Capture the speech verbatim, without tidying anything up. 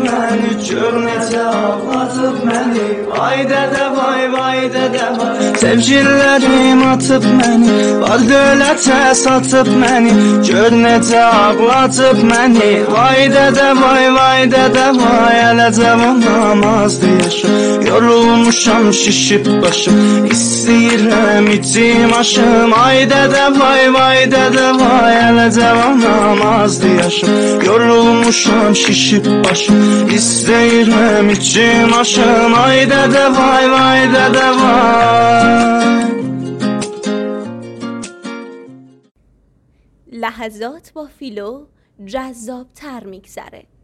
məni, gör necə ağlatıb məni. Vay dədə vay, vay dədə vay. Sevgililərim atıb məni, var dövlətə satıb məni. Gör necə ağlatıb məni. Vay dədə vay, vay dədə vay. Hələ cavanam azdı yaşım, yorulmuşam şişib başım. İstəyirəm içim aşım. Ay dədə vay, vay dədə vay. Hələ cavanam azdı yaşım, yorulmuşam şişib başım. İstəyirəm içim aşım. Ay dədə vay, vay dədə vay. لحظات با فیلو جذاب تر میگذره.